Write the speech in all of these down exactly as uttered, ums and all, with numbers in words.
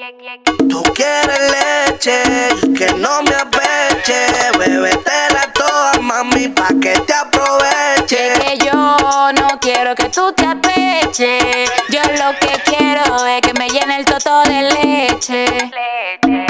Tú quieres leche, que no me apeche. Bébetela toda, mami, pa' que te aproveche. Que yo no quiero que tú te apeches. Yo lo que quiero es que me llene el toto de leche. Leche.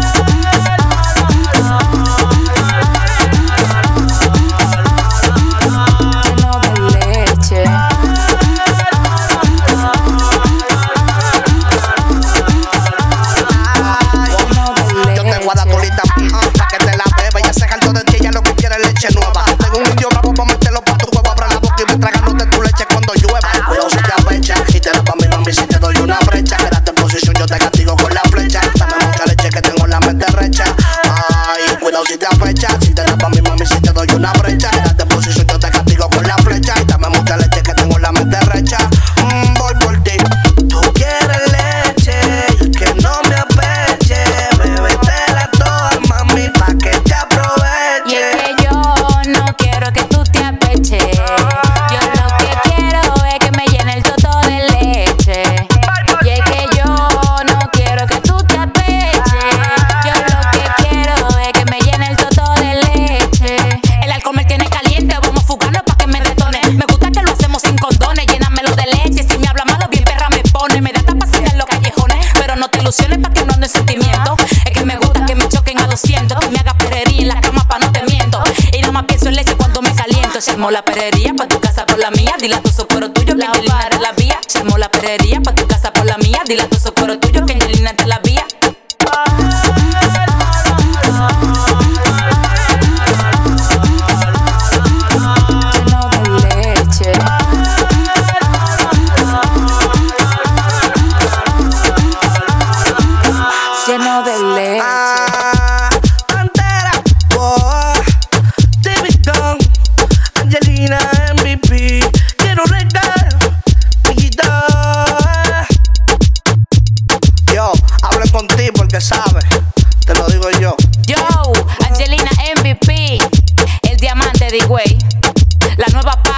Nueva. Tengo un indio bravo pa' meterlo pa' tu huevo. Abra la boca y me tragándote tu leche cuando llueva. Cuidado si te apecha y te da pa' mi mami si te doy una brecha. Quédate en posición, yo te castigo con la flecha. Dame mucha leche que tengo la mente recha. Ay, cuidado si te apecha, si te da pa' mi mami si te doy una brecha. Quédate en posición, yo te castigo con la flecha. Dame mucha leche que tengo la mente recha. Mmm, voy por ti. Tú quieres leche, que no me apeche. Bébetela toda, mami, pa' que te aproveche. Y es que yo no quiero que tú te apeches. Yo lo que quiero es que me llene el toto de leche. Y es que yo no quiero que tú te apeches. Yo lo que quiero es que me llene el toto de leche. El alcohol me tiene caliente, vamos fugando pa' que me detone. Me gusta que lo hacemos sin condones, llénamelo de leche. Si me habla malo, bien perra me pone. Me da tapación en los callejones, pero no te ilusiones pa' que no ande en sentimiento. Es que me gusta que me choquen a doscientos, que me haga perrería en la cama pa' no te miento. Y nada más pienso en leche cuando me caliento. Se armó la perrería pa' tu casa por la mía. Dile a tu socorro tuyo que Angelina te la vía. Se armó la perrería pa' tu casa por la mía. Dile a tu socorro tuyo que Angelina te la vía. Lleno de leche. Lleno de leche. Ah, Pantera, boy, David Dunn, Angelina M V P. Quiero regar, piquito. Yo, hablo contigo porque sabes, te lo digo yo. Yo, Angelina M V P, el diamante de Higüey, la nueva